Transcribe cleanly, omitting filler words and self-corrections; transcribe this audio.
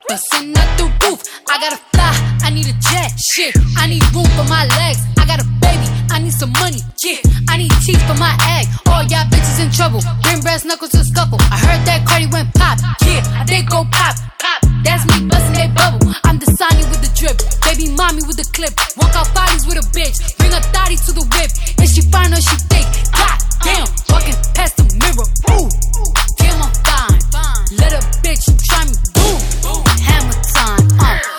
Bustin' up the roof, I gotta fly, I need a jet. Shit, I need room for my legs. I got a baby, I need some money. Yeah, I need teeth for my egg. All y'all bitches in trouble, bring brass knuckles to scuffle. I heard that Cardi went pop. Yeah, I did go pop, pop. That's me bustin' that bubble. I'm the Sonny with the drip, baby mommy with the clip. Walk out bodies with a bitch, bring a thotty to the whip. Is she fine or she thick?